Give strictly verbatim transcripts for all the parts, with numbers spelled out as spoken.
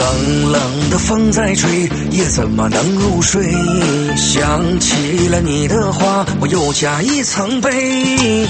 冷冷的风在吹，夜怎么能入睡？想起了你的话，我又加一层悲。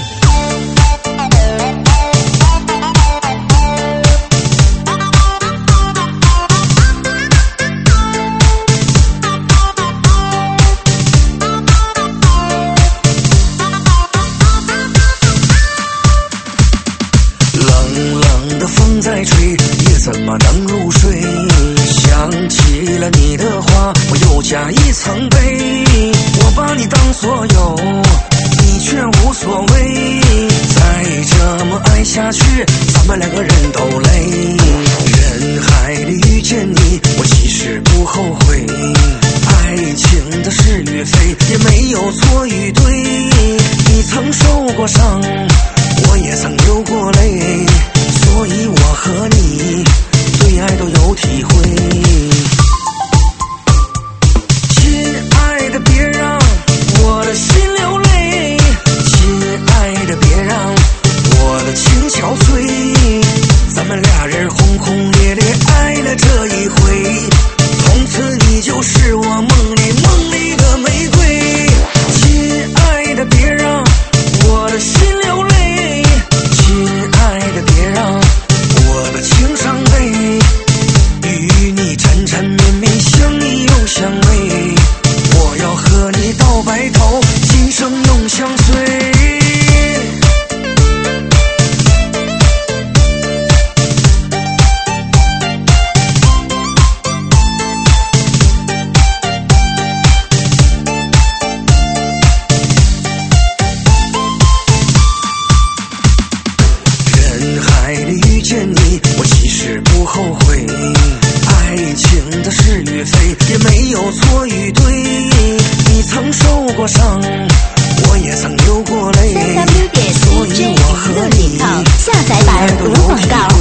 冷冷的风在吹，夜怎么能入睡？想起了你的话，我又加一层悲。我把你当所有，你却无所谓。再这么爱下去，咱们两个人都累。人海里遇见你，我其实不后悔。爱情的是与非，也没有错与对。你曾受过伤，我也曾流过泪，所以我和你对爱都有体会。亲爱的，别让我的心流泪，亲爱的，别让我的情憔悴。咱们俩人轰轰烈烈爱了这一回，从此你就是我梦里梦里的玫瑰。亲爱的，别让我的心流泪，亲爱的，别让我的情伤悲。与你缠缠绵绵，相依又相偎，我要和你到白头，今生永相随。我其实不后悔，爱情的是与非，也没有错与对。你曾受过伤，我也曾流过泪，所以我和你下载版无广告。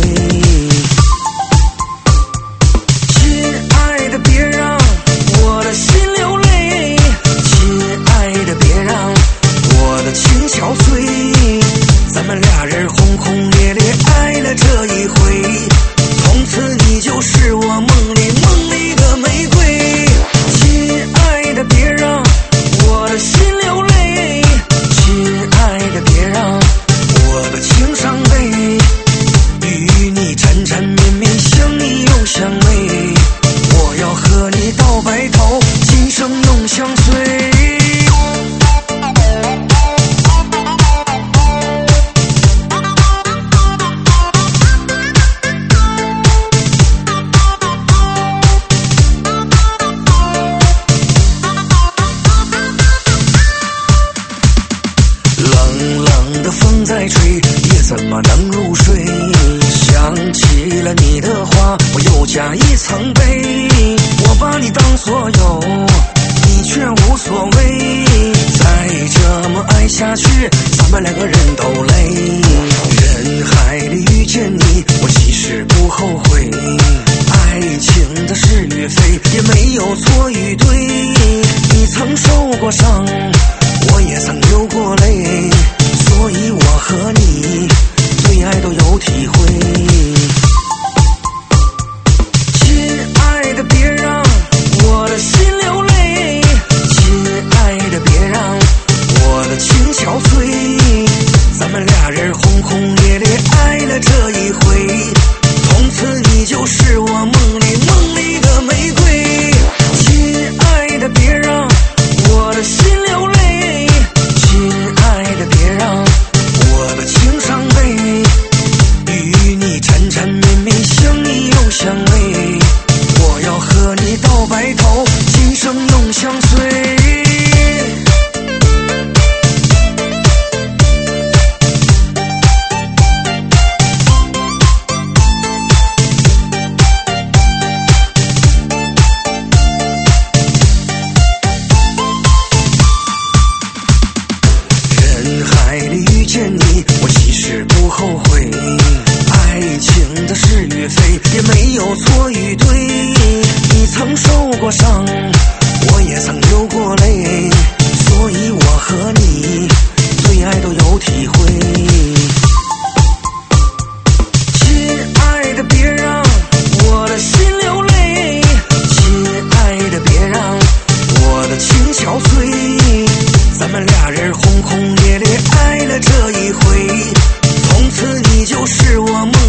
亲爱的，别让我的心流泪，亲爱的，别让我的情憔悴。咱们俩人轰轰烈烈爱了这一回，从此你就是我梦里梦里的玫瑰。亲爱的，别让我的心流泪，亲爱的，别让我的情伤悲。与你缠缠绵绵，相依又相偎，我要和你到白头，今生永相随。风在吹，夜怎么能入睡？想起了你的话，我又加一层悲。我把你当所有，你却无所谓。再这么爱下去，咱们两个人都累。人海里遇见你，我其实不后悔。爱情的是与非，也没有错与对。你曾受过伤，我也曾流过泪，所以我和你对爱都有体会。亲爱的，别让我的心流泪，亲爱的，别让我的情憔悴。咱们俩人轰轰烈烈爱了这一回，从此你就是我梦里梦里的玫瑰。亲爱的，别让我的心流泪，亲爱的，别让我的情伤悲。与你缠缠绵绵，相依又相偎，我要和你到白头，今生永相随。人海里遇见你，我其实不后悔。爱情的是与非，也没有错与对。你曾受过伤，我也曾流过泪，所以我和你对爱都有体会。亲爱的，别让我的心流泪， 我梦